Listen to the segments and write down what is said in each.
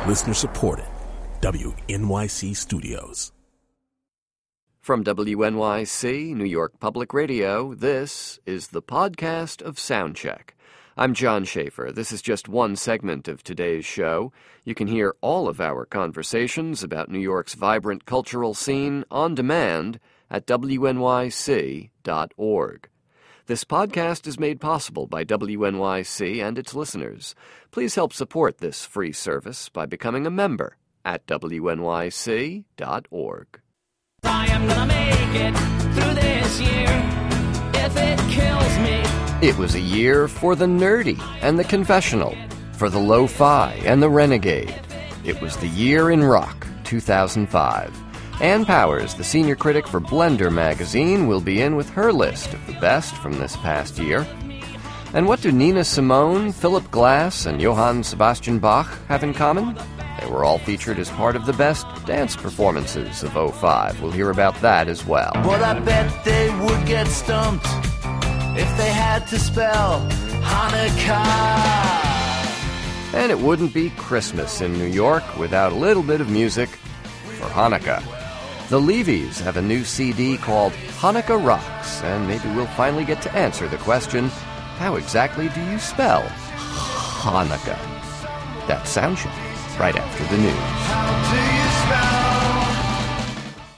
Listener supported. WNYC Studios. From WNYC, New York Public Radio, this is the podcast of Soundcheck. I'm John Schaefer. This is just one segment of today's show. You can hear all of our conversations about New York's vibrant cultural scene on demand at WNYC.org. This podcast is made possible by WNYC and its listeners. Please help support this free service by becoming a member at WNYC.org. I am gonna make it through this year if it kills me. It was a year for the nerdy and the confessional, for the lo-fi and the renegade. It was the year in rock, 2005. Ann Powers, the senior critic for Blender magazine, will be in with her list of the best from this past year. And what do Nina Simone, Philip Glass, and Johann Sebastian Bach have in common? They were all featured as part of the best dance performances of '05. We'll hear about that as well. But I bet they would get stumped if they had to spell Hanukkah. And it wouldn't be Christmas in New York without a little bit of music for Hanukkah. The Levies have a new CD called Hanukkah Rocks, and maybe we'll finally get to answer the question, how exactly do you spell Hanukkah? That's Soundcheck, right after the news. How do you spell?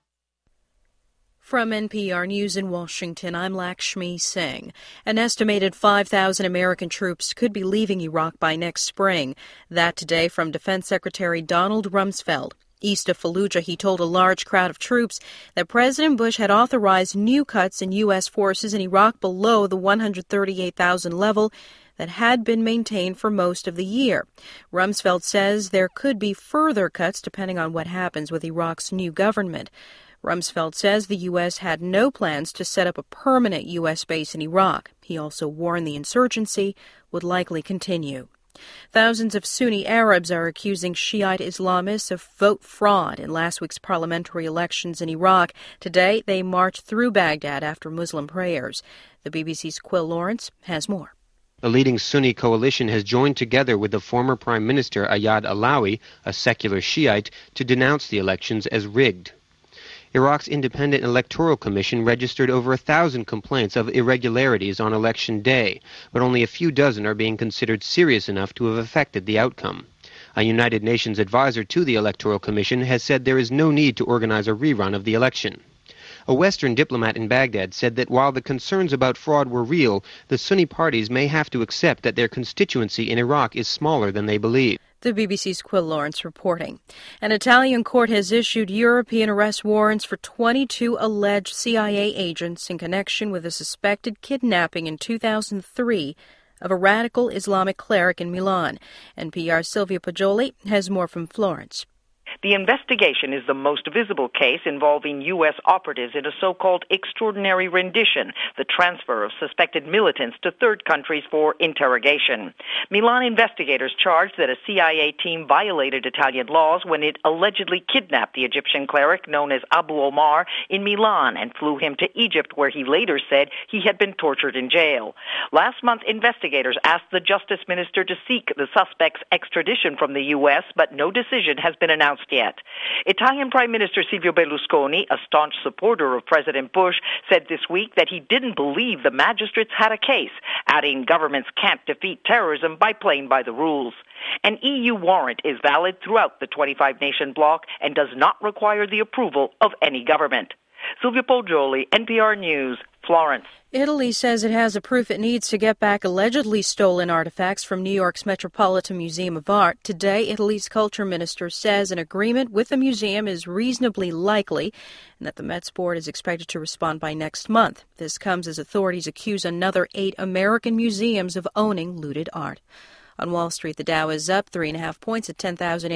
From NPR News in Washington, I'm Lakshmi Singh. An estimated 5,000 American troops could be leaving Iraq by next spring. That today from Defense Secretary Donald Rumsfeld. East of Fallujah, he told a large crowd of troops that President Bush had authorized new cuts in U.S. forces in Iraq below the 138,000 level that had been maintained for most of the year. Rumsfeld says there could be further cuts depending on what happens with Iraq's new government. Rumsfeld says the U.S. had no plans to set up a permanent U.S. base in Iraq. He also warned the insurgency would likely continue. Thousands of Sunni Arabs are accusing Shiite Islamists of vote fraud in last week's parliamentary elections in Iraq. Today, they marched through Baghdad after Muslim prayers. The BBC's Quill Lawrence has more. A leading Sunni coalition has joined together with the former Prime Minister Ayad Alawi, a secular Shiite, to denounce the elections as rigged. Iraq's Independent Electoral Commission registered over 1,000 complaints of irregularities on election day, but only a few dozen are being considered serious enough to have affected the outcome. A United Nations advisor to the Electoral Commission has said there is no need to organize a rerun of the election. A Western diplomat in Baghdad said that while the concerns about fraud were real, the Sunni parties may have to accept that their constituency in Iraq is smaller than they believe. The BBC's Quill Lawrence reporting. An Italian court has issued European arrest warrants for 22 alleged CIA agents in connection with a suspected kidnapping in 2003 of a radical Islamic cleric in Milan. NPR's Silvia Poggioli has more from Florence. The investigation is the most visible case involving U.S. operatives in a so-called extraordinary rendition, the transfer of suspected militants to third countries for interrogation. Milan investigators charged that a CIA team violated Italian laws when it allegedly kidnapped the Egyptian cleric known as Abu Omar in Milan and flew him to Egypt, where he later said he had been tortured in jail. Last month, investigators asked the Justice Minister to seek the suspect's extradition from the U.S., but no decision has been announced yet. Italian Prime Minister Silvio Berlusconi, a staunch supporter of President Bush, said this week that he didn't believe the magistrates had a case, adding governments can't defeat terrorism by playing by the rules. An EU warrant is valid throughout the 25-nation bloc and does not require the approval of any government. Silvia Poggioli, NPR News, Florence. Italy says it has the proof it needs to get back allegedly stolen artifacts from New York's Metropolitan Museum of Art. Today, Italy's culture minister says an agreement with the museum is reasonably likely and that the Met's board is expected to respond by next month. This comes as authorities accuse another 8 American museums of owning looted art. On Wall Street, the Dow is up 3.5 points at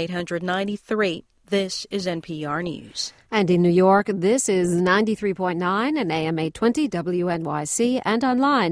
10,893. This is NPR News. And in New York, this is 93.9 and AM 820 WNYC and online,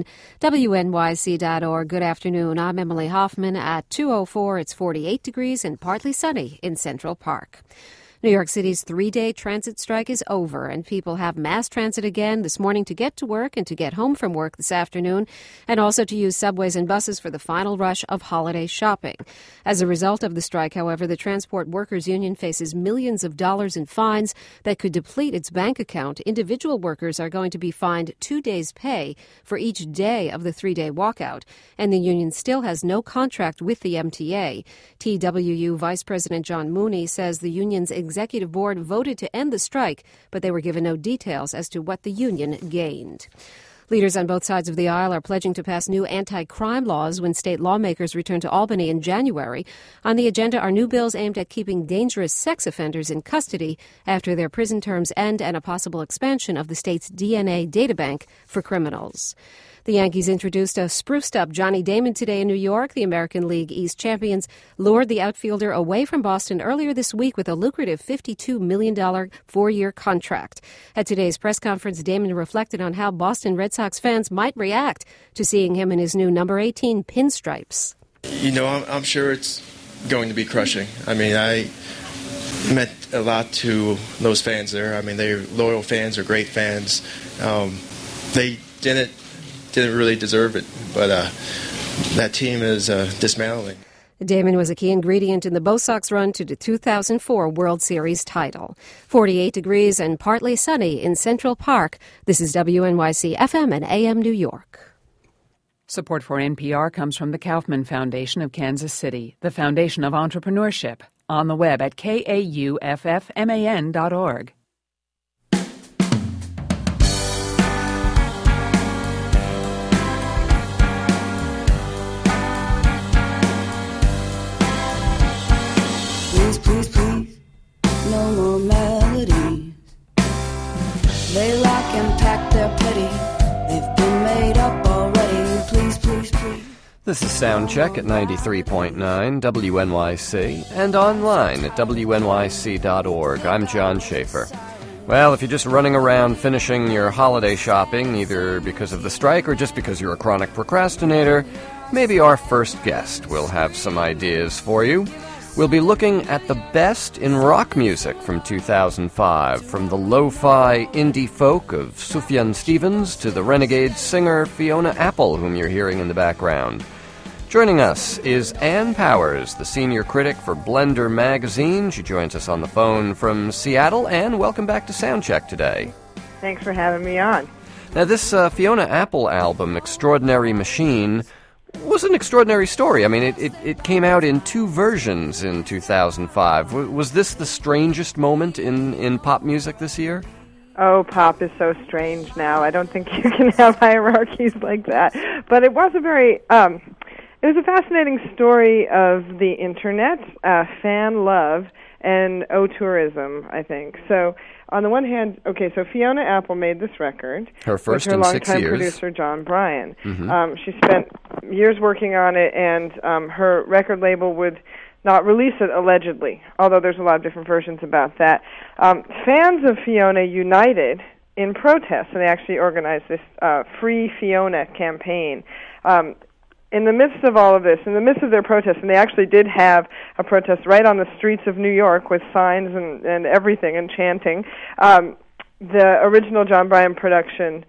WNYC.org. Good afternoon. I'm Emily Hoffman. At 2:04, it's 48 degrees and partly sunny in Central Park. New York City's 3-day transit strike is over, and people have mass transit again this morning to get to work and to get home from work this afternoon, and also to use subways and buses for the final rush of holiday shopping. As a result of the strike, however, the Transport Workers Union faces millions of dollars in fines that could deplete its bank account. Individual workers are going to be fined 2 days' pay for each day of the 3-day walkout, and the union still has no contract with the MTA. TWU Vice President John Mooney says the union's executive board voted to end the strike, but they were given no details as to what the union gained. Leaders on both sides of the aisle are pledging to pass new anti-crime laws when state lawmakers return to Albany in January. On the agenda are new bills aimed at keeping dangerous sex offenders in custody after their prison terms end, and a possible expansion of the state's DNA databank for criminals. The Yankees introduced a spruced-up Johnny Damon today in New York. The American League East champions lured the outfielder away from Boston earlier this week with a lucrative $52 million 4-year contract. At today's press conference, Damon reflected on how Boston Red Sox fans might react to seeing him in his new number 18 pinstripes. You know, I'm sure it's going to be crushing. I mean, I meant a lot to those fans there. I mean, they're loyal fans, they're great fans. They didn't really deserve it, but that team is dismantling. Damon was a key ingredient in the Bo Sox run to the 2004 World Series title. 48 degrees and partly sunny in Central Park. This is WNYC FM and AM New York. Support for NPR comes from the Kaufman Foundation of Kansas City, the foundation of entrepreneurship. On the web at kauffman.org. Please, please, please, no more melodies. They lack impact, they're petty. They've been made up already. Please, please, please. This is Soundcheck at 93.9 WNYC and online at WNYC.org. I'm John Schaefer. Well, if you're just running around finishing your holiday shopping, either because of the strike or just because you're a chronic procrastinator, maybe our first guest will have some ideas for you. We'll be looking at the best in rock music from 2005, from the lo-fi indie folk of Sufjan Stevens to the renegade singer Fiona Apple, whom you're hearing in the background. Joining us is Ann Powers, the senior critic for Blender magazine. She joins us on the phone from Seattle. Ann, welcome back to Soundcheck today. Thanks for having me on. Now, this Fiona Apple album, Extraordinary Machine, was an extraordinary story. I mean, it came out in 2 versions in 2005. Was this the strangest moment in pop music this year? Oh, pop is so strange now. I don't think you can have hierarchies like that. But it was a very, it was a fascinating story of the internet, fan love, and tourism, I think. So, on the one hand, okay, so Fiona Apple made this record. Her first with her in 6 longtime years. producer, John Bryan. Mm-hmm. She spent years working on it, and her record label would not release it, allegedly, although there's a lot of different versions about that. Fans of Fiona united in protest, and they actually organized this Free Fiona campaign. In the midst of all of this, in the midst of their protest, and they actually did have a protest right on the streets of New York with signs and everything and chanting, the original John Bryan production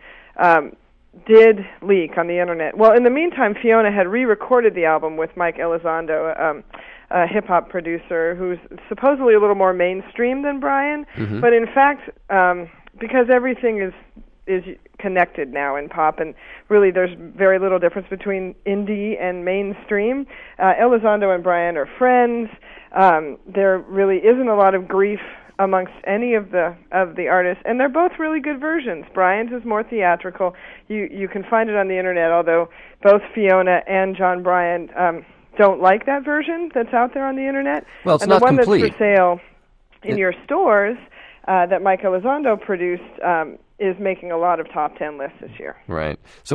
did leak on the internet. Well, in the meantime, Fiona had re-recorded the album with Mike Elizondo, a hip-hop producer who's supposedly a little more mainstream than Bryan, Mm-hmm. but in fact, because everything is connected now in pop, and really there's very little difference between indie and mainstream. Elizondo and Bryan are friends. There really isn't a lot of grief amongst any of the artists, and they're both really good versions. Bryan's is more theatrical. You can find it on the internet, although both Fiona and John Bryan don't like that version that's out there on the internet. Well, it's and not the one complete. that's for sale in your stores that Mike Elizondo produced is making a lot of top 10 lists this year. Right. So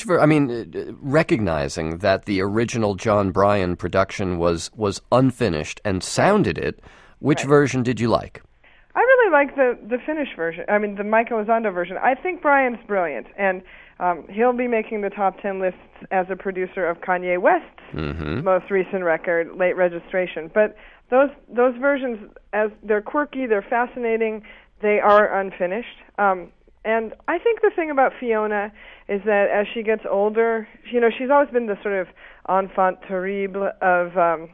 recognizing that the original John Bryan production was unfinished and sounded it, which version did you like? I really like the finished version. I mean, the Mike Elizondo version. I think Bryan's brilliant, and He'll be making the top 10 lists as a producer of Kanye West's most recent record, Late Registration. But those versions, as they're quirky, they're fascinating, they are unfinished. And I think the thing about Fiona is that as she gets older, she's always been the sort of enfant terrible of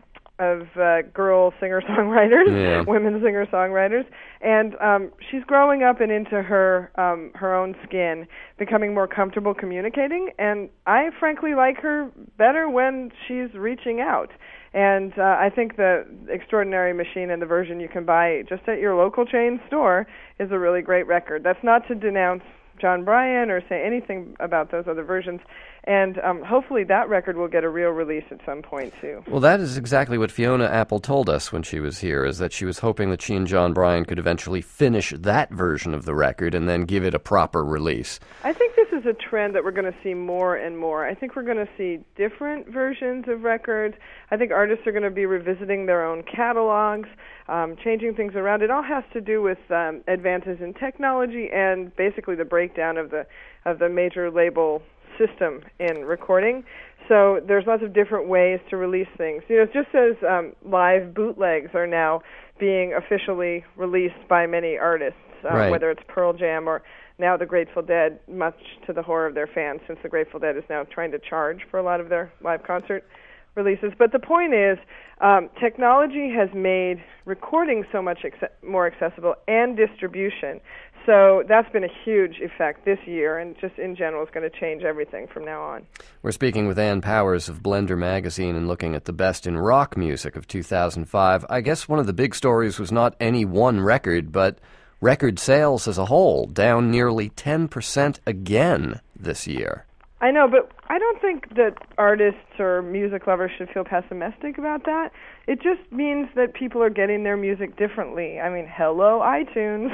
girl singer-songwriters, women singer-songwriters, and she's growing up and into her own skin, becoming more comfortable communicating, and I frankly like her better when she's reaching out. And I think the Extraordinary Machine and the version you can buy just at your local chain store is a really great record. That's not to denounce John Bryan or say anything about those other versions. And hopefully that record will get a real release at some point, too. Well, that is exactly what Fiona Apple told us when she was here, is that she was hoping that she and John Bryan could eventually finish that version of the record and then give it a proper release. I think this is a trend that we're going to see more and more. I think we're going to see different versions of records. I think artists are going to be revisiting their own catalogs, changing things around. It all has to do with advances in technology and basically the breakdown of the major label system in recording. So there's lots of different ways to release things. Just as live bootlegs are now being officially released by many artists, whether it's Pearl Jam or now the Grateful Dead, much to the horror of their fans, since the Grateful Dead is now trying to charge for a lot of their live concert releases. But the point is, technology has made recording so much more accessible and distribution. So that's been a huge effect this year, and just in general is going to change everything from now on. We're speaking with Ann Powers of Blender Magazine and looking at the best in rock music of 2005. I guess one of the big stories was not any one record, but record sales as a whole, down nearly 10% again this year. I know, but I don't think that artists or music lovers should feel pessimistic about that. It just means that people are getting their music differently. I mean, hello, iTunes.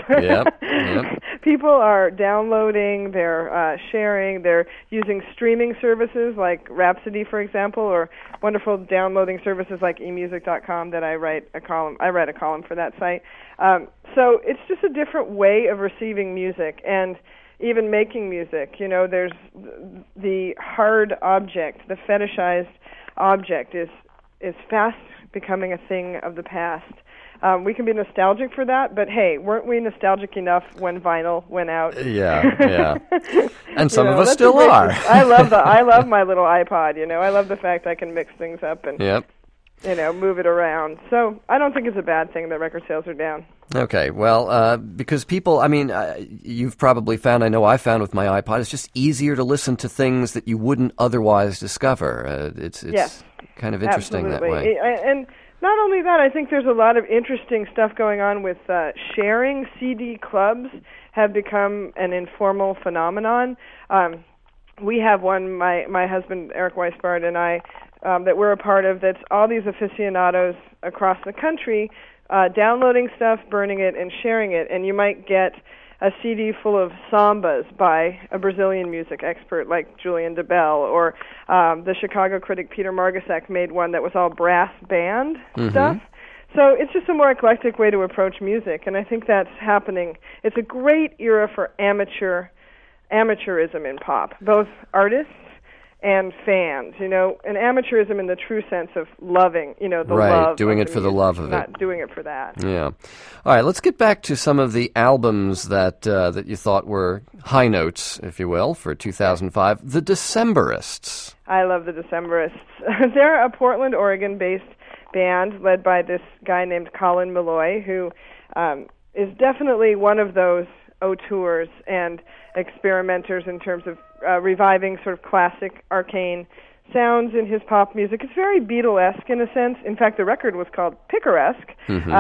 Yep. People are downloading, they're sharing, they're using streaming services like Rhapsody, for example, or wonderful downloading services like emusic.com that I write a column for that site. So it's just a different way of receiving music and even making music. There's the hard object, the fetishized object is fast becoming a thing of the past. We can be nostalgic for that, but hey, weren't we nostalgic enough when vinyl went out? Yeah. And some of us still are. I love my little iPod, I love the fact I can mix things up and move it around. So I don't think it's a bad thing that record sales are down. Okay, well, because people, you've probably found, I know I found with my iPod, it's just easier to listen to things that you wouldn't otherwise discover. It's kind of interesting absolutely. that way. And not only that, I think there's a lot of interesting stuff going on with sharing. CD clubs have become an informal phenomenon. We have one, my husband, Eric Weisbard, and I, that we're a part of, that's all these aficionados across the country downloading stuff, burning it, and sharing it. And you might get a CD full of sambas by a Brazilian music expert like Julian DeBell, or the Chicago critic Peter Margisak made one that was all brass band stuff. So it's just a more eclectic way to approach music, and I think that's happening. It's a great era for amateurism in pop, both artists and fans, and amateurism in the true sense of loving, the love. Doing it for the love of it. Not doing it for that. Yeah. All right, let's get back to some of the albums that you thought were high notes, if you will, for 2005. The Decemberists. I love the Decemberists. They're a Portland, Oregon-based band led by this guy named Colin Meloy, who is definitely one of those auteurs and experimenters in terms of reviving sort of classic arcane sounds in his pop music. It's very Beatlesque in a sense. In fact, the record was called Picaresque.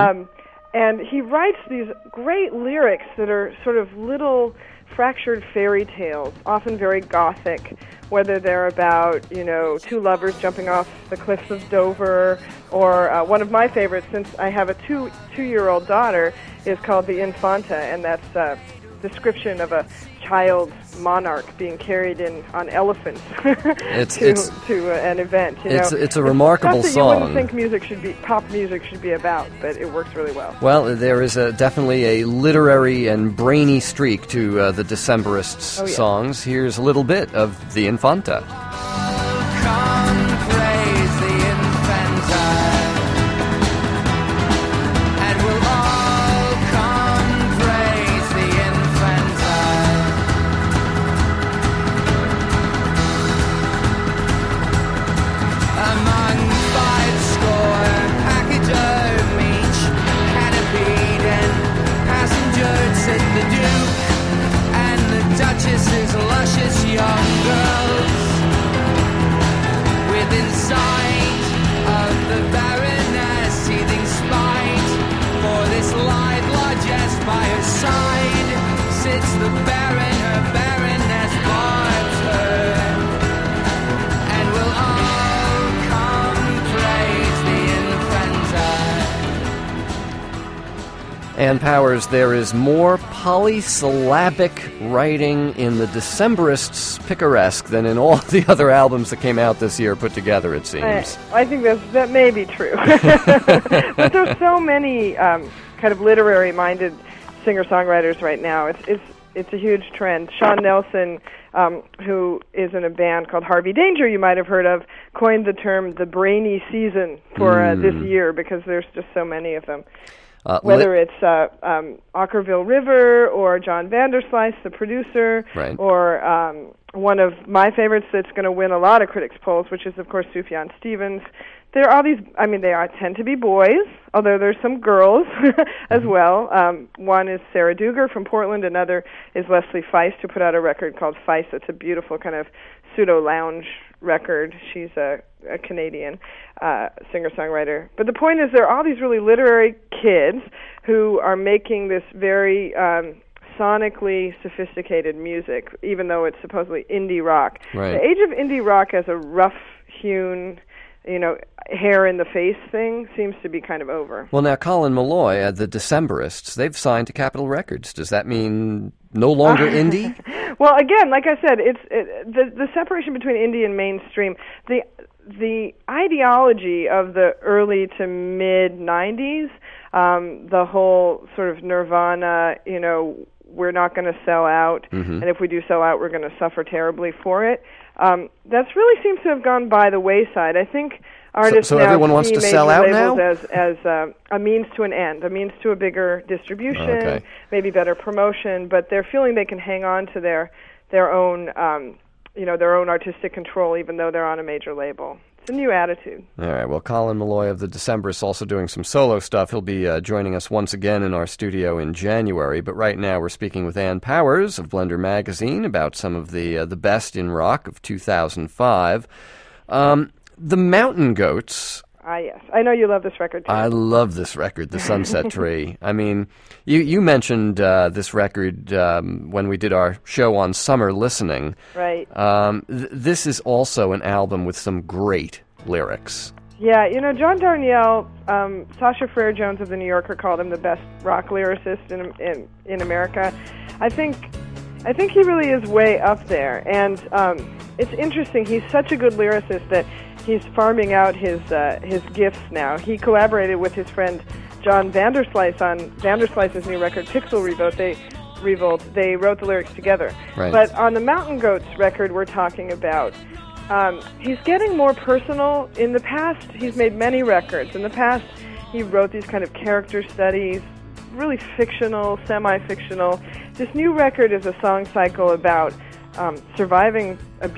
And he writes these great lyrics that are sort of little fractured fairy tales, often very gothic, whether they're about, two lovers jumping off the cliffs of Dover, or one of my favorites, since I have a two-year-old daughter, is called The Infanta, and that's a description of a child monarch being carried in on elephants to an event. It's a remarkable song. song. You wouldn't think pop music should be about, but it works really well. Well, there is definitely a literary and brainy streak to the Decemberists' songs. Here's a little bit of the Infanta. Duchess's luscious young girls within sight of the Baroness, seething spite for this live largesse by her side sits the Baron, her Baroness barbs her, and we'll all come praise the Infanta. Ann Powers, there is more polysyllabic writing in the Decemberists' Picaresque than in all the other albums that came out this year put together, it seems. I think that may be true. But there's so many kind of literary-minded singer-songwriters right now. It's a huge trend. Sean Nelson, who is in a band called Harvey Danger, you might have heard of, coined the term the brainy season for this year because there's just so many of them. Whether it's Ockerville River or John Vanderslice, the producer, right, or one of my favorites that's going to win a lot of critics' polls, which is, of course, Sufjan Stevens. There are all these, tend to be boys, although there's some girls as well. One is Sarah Duger from Portland. Another is Leslie Feist, who put out a record called Feist. It's a beautiful kind of pseudo-lounge record. She's a Canadian singer-songwriter. But the point is there are all these really literary kids who are making this very sonically sophisticated music, even though it's supposedly indie rock. Right. The age of indie rock as a rough-hewn, hair-in-the-face thing seems to be kind of over. Well, now, Colin Malloy, the Decemberists, they've signed to Capitol Records. Does that mean no longer indie? Well, again, like I said, the separation between indie and mainstream. The ideology of the early to mid '90s, the whole sort of Nirvana, we're not going to sell out, and if we do sell out, we're going to suffer terribly for it. That's really seems to have gone by the wayside. I think artists so now everyone wants to sell out now? as a means to an end, a means to a bigger distribution, maybe better promotion, but they're feeling they can hang on to their own their own artistic control, even though they're on a major label. It's a new attitude. All right. Well, Colin Malloy of the Decemberists also doing some solo stuff. He'll be joining us once again in our studio in January. But right now we're speaking with Ann Powers of Blender Magazine about some of the best in rock of 2005. The Mountain Goats. Yes. I know you love this record, too. I love this record, The Sunset Tree. I mean, you mentioned this record when we did our show on summer listening. Right. This is also an album with some great lyrics. Yeah, John Darnielle, Sasha Frere-Jones of The New Yorker called him the best rock lyricist in America. I think he really is way up there. And it's interesting. He's such a good lyricist that he's farming out his gifts now. He collaborated with his friend John Vanderslice on Vanderslice's new record, Pixel Revolt. They wrote the lyrics together. Right. But on the Mountain Goats record we're talking about, he's getting more personal. In the past, he's made many records. In the past, he wrote these kind of character studies, really fictional, semi-fictional. This new record is a song cycle about surviving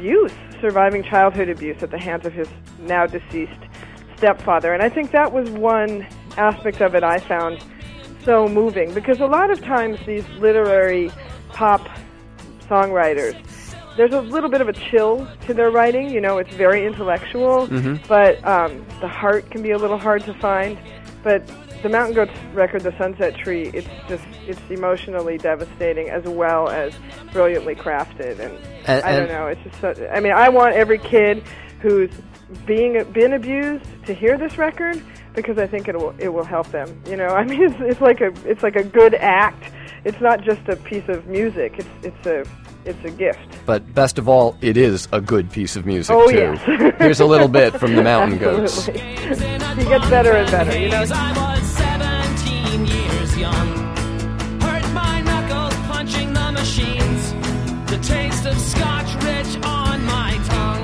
childhood abuse at the hands of his now deceased stepfather. And I think that was one aspect of it I found so moving, because a lot of times these literary pop songwriters, there's a little bit of a chill to their writing. It's very intellectual, but the heart can be a little hard to find. But the Mountain Goats record, The Sunset Tree, it's emotionally devastating as well as brilliantly crafted. And I don't know, it's just I want every kid who's been abused to hear this record, because I think it will help them. It's like a good act. It's not just a piece of music. It's it's a gift. But best of all, it is a good piece of music, too. Yes. Here's a little bit from the Mountain Goats. He gets better and better, you know. I was 17 years young. Hurt my knuckles punching the machines. The taste of Scotch rich on my tongue.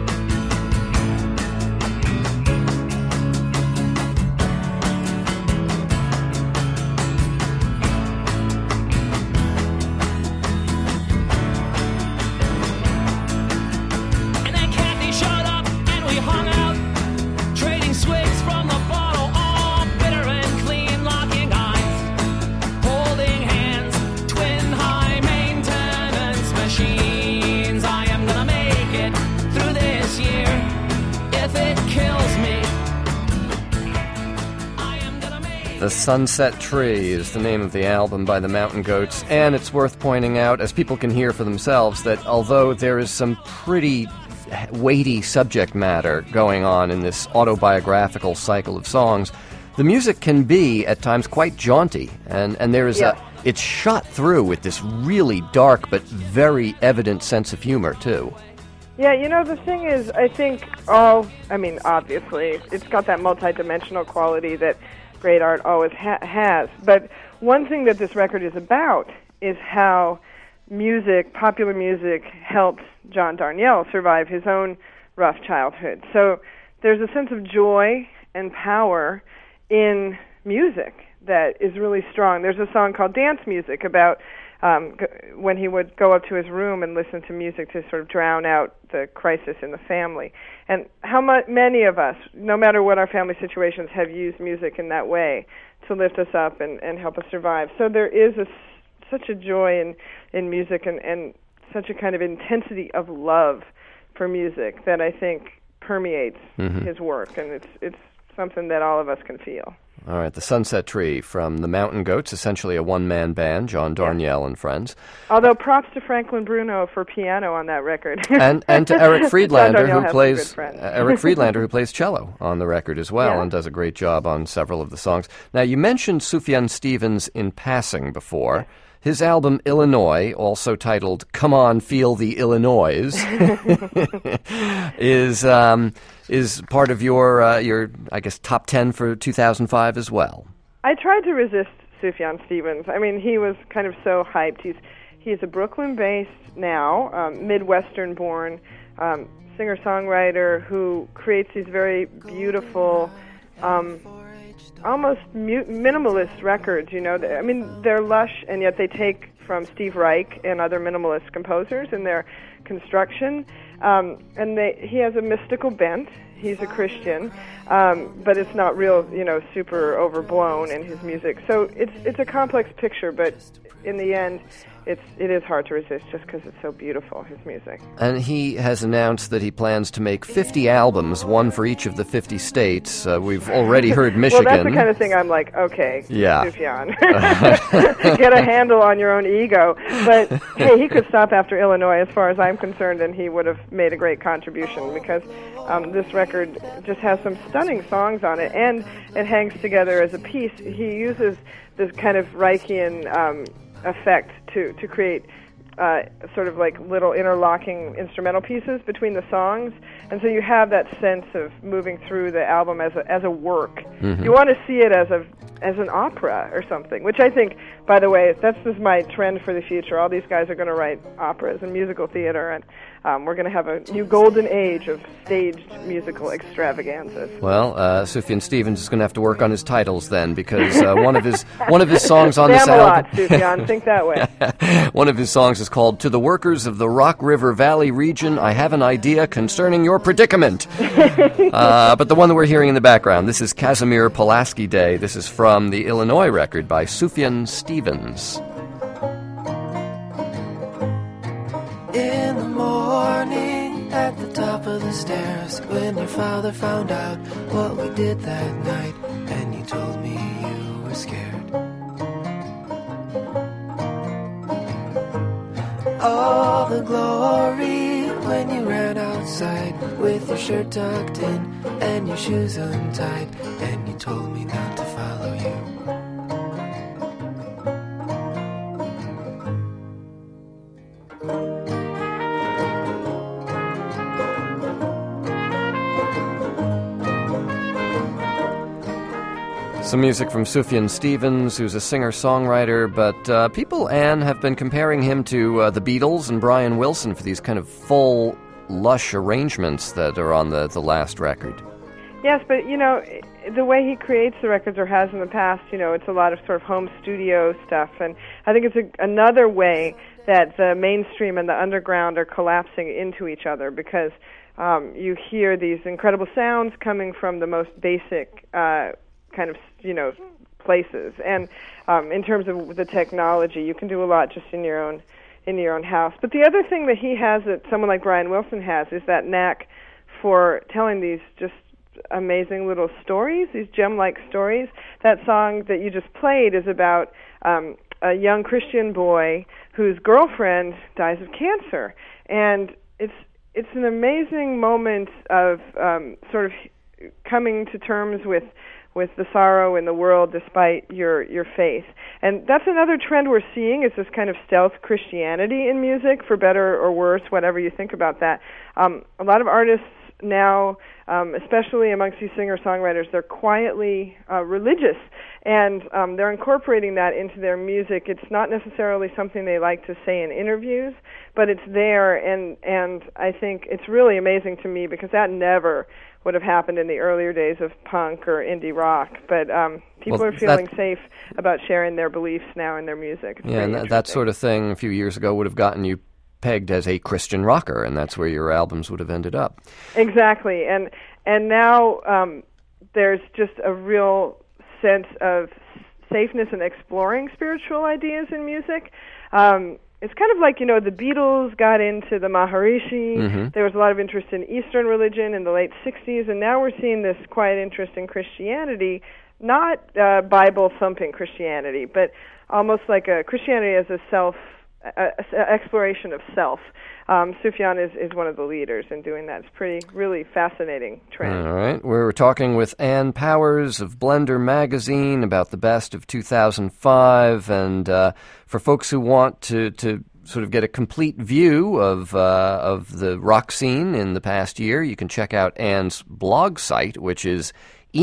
And then Kathy showed up and we hung out, trading swigs from the bottle, all bitter and clean, locking eyes, holding hands, twin high maintenance machines. I am gonna make it through this year. If it kills me, I am gonna make it. The Sunset Tree is the name of the album by the Mountain Goats, and it's worth pointing out, as people can hear for themselves, that although there is some pretty weighty subject matter going on in this autobiographical cycle of songs, the music can be, at times, quite jaunty, and there is it's shot through with this really dark but very evident sense of humor, too. Yeah, you know, the thing is, I think obviously, it's got that multidimensional quality that great art always has, but one thing that this record is about is how popular music helped John Darnielle survive his own rough childhood. So there's a sense of joy and power in music that is really strong. There's a song called Dance Music about when he would go up to his room and listen to music to sort of drown out the crisis in the family. And how many of us, no matter what our family situations, have used music in that way to lift us up and help us survive. So there is such a joy in music and such a kind of intensity of love for music that I think permeates his work, and it's something that all of us can feel. All right, the Sunset Tree from the Mountain Goats, essentially a one-man band, John Darnielle and friends. Although props to Franklin Bruno for piano on that record. and to Eric Friedlander, who plays plays cello on the record as well, and does a great job on several of the songs. Now, you mentioned Sufjan Stevens in passing before. Yeah. His album Illinois, also titled "Come On, Feel the Illinois," is part of your I guess top 10 for 2005 as well. I tried to resist Sufjan Stevens. I mean, he was kind of so hyped. He's a Brooklyn-based now, Midwestern-born singer-songwriter who creates these very beautiful, almost minimalist records, you know. I mean, they're lush, and yet they take from Steve Reich and other minimalist composers in their construction. And he has a mystical bent. He's a Christian, but it's not real, you know, super overblown in his music. So it's a complex picture, but in the end, it is hard to resist just because it's so beautiful, his music. And he has announced that he plans to make 50 albums, one for each of the 50 states. We've already heard Michigan. Well, that's the kind of thing I'm like, okay, yeah. Sufjan, get a handle on your own ego. But, hey, he could stop after Illinois as far as I'm concerned, and he would have made a great contribution because this record just has some stunning songs on it, and it hangs together as a piece. He uses this kind of Reichian effect to create sort of like little interlocking instrumental pieces between the songs, and so you have that sense of moving through the album as a work. Mm-hmm. You want to see it as an opera or something, which I think, by the way, that's just my trend for the future. All these guys are going to write operas and musical theater, and we're going to have a new golden age of staged musical extravaganzas. Well, Sufjan Stevens is going to have to work on his titles then, because one of his songs on this album, Sufjan, think that way. One of his songs is called "To the Workers of the Rock River Valley Region, I Have an Idea Concerning Your Predicament." But the one that we're hearing in the background, this is Casimir Pulaski Day. This is from the Illinois record by Sufjan Stevens. In the morning, at the top of the stairs, when your father found out what we did that night, and you told me you were scared. All the glory when you ran outside with your shirt tucked in and your shoes untied, and you told me not to follow you. Some music from Sufjan Stevens, who's a singer-songwriter, but people, Anne, have been comparing him to the Beatles and Brian Wilson for these kind of full, lush arrangements that are on the last record. Yes, but, the way he creates the records, or has in the past, it's a lot of sort of home studio stuff, and I think it's another way that the mainstream and the underground are collapsing into each other, because you hear these incredible sounds coming from the most basic kind of, places. And in terms of the technology, you can do a lot just in your own house. But the other thing that he has that someone like Brian Wilson has is that knack for telling these just amazing little stories, these gem-like stories. That song that you just played is about a young Christian boy whose girlfriend dies of cancer. And it's an amazing moment of sort of coming to terms with the sorrow in the world despite your faith. And that's another trend we're seeing, is this kind of stealth Christianity in music, for better or worse, whatever you think about that. A lot of artists now, especially amongst these singer-songwriters, they're quietly religious, and they're incorporating that into their music. It's not necessarily something they like to say in interviews, but it's there, and I think it's really amazing to me, because that never would have happened in the earlier days of punk or indie rock, but people are feeling safe about sharing their beliefs now in their music. It's and that sort of thing a few years ago would have gotten you pegged as a Christian rocker, and that's where your albums would have ended up. Exactly, and now there's just a real sense of safeness in exploring spiritual ideas in music. It's kind of like, the Beatles got into the Maharishi. Mm-hmm. There was a lot of interest in Eastern religion in the late 60s, and now we're seeing this quiet interest in Christianity, not Bible-thumping Christianity, but almost like a Christianity as a exploration of self. Sufjan is one of the leaders in doing that. It's really fascinating trend. All right. We're talking with Ann Powers of Blender Magazine about the best of 2005. And for folks who want to sort of get a complete view of the rock scene in the past year, you can check out Ann's blog site, which is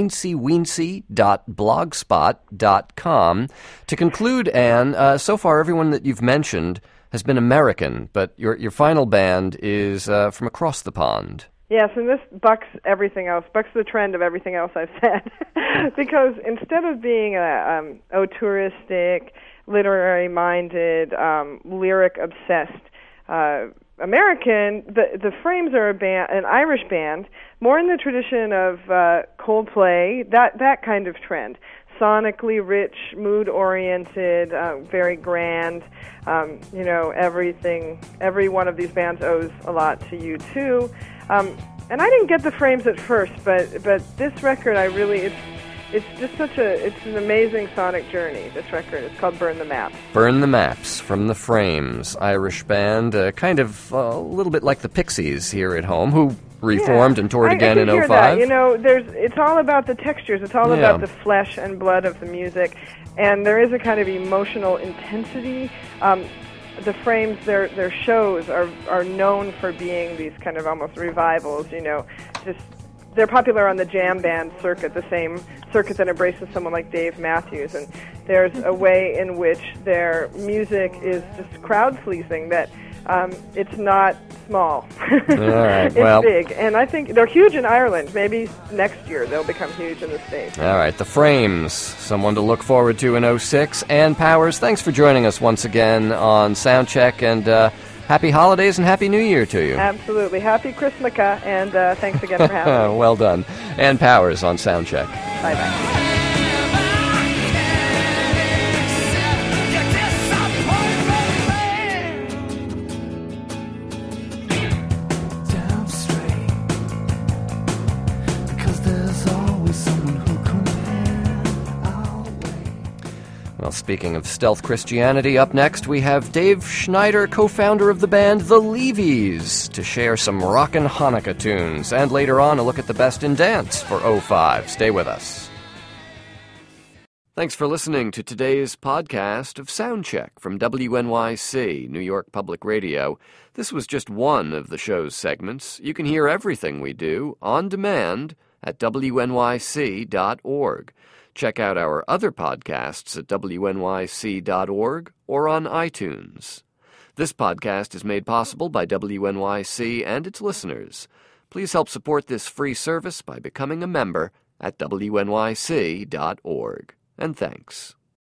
eensyweency.blogspot.com. To conclude, Ann, so far everyone that you've mentioned has been American, but your final band is from across the pond. Yes, and this bucks everything else, bucks the trend of everything else I've said. Because instead of being a touristic, literary-minded, lyric-obsessed American, the Frames are an Irish band, more in the tradition of Coldplay, that kind of trend. Sonically rich, mood-oriented, very grand. Everything. Every one of these bands owes a lot to U2. And I didn't get the Frames at first, but this record, it's just it's an amazing sonic journey, this record. It's called Burn the Maps. Burn the Maps from the Frames, Irish band, kind of a little bit like the Pixies here at home, who reformed and toured again in 2005. It's all about the textures. It's all about the flesh and blood of the music, and there is a kind of emotional intensity. The Frames, their shows are known for being these kind of almost revivals. They're popular on the jam band circuit, the same circuit that embraces someone like Dave Matthews, and there's a way in which their music is just crowd-pleasing that it's not small. All right, it's big, and I think they're huge in Ireland. Maybe next year they'll become huge in the States. All right, the Frames, someone to look forward to in 2006. Ann Powers, thanks for joining us once again on Soundcheck, and happy holidays and Happy New Year to you. Absolutely. Happy Christmaka, and thanks again for having me. Well done. Ann Powers on Soundcheck. Bye-bye. Well, speaking of stealth Christianity, up next we have Dave Schneider, co-founder of the band The Levies, to share some rockin' Hanukkah tunes, and later on a look at the best in dance for 2005. Stay with us. Thanks for listening to today's podcast of Soundcheck from WNYC, New York Public Radio. This was just one of the show's segments. You can hear everything we do on demand at WNYC.org. Check out our other podcasts at wnyc.org or on iTunes. This podcast is made possible by WNYC and its listeners. Please help support this free service by becoming a member at wnyc.org. And thanks.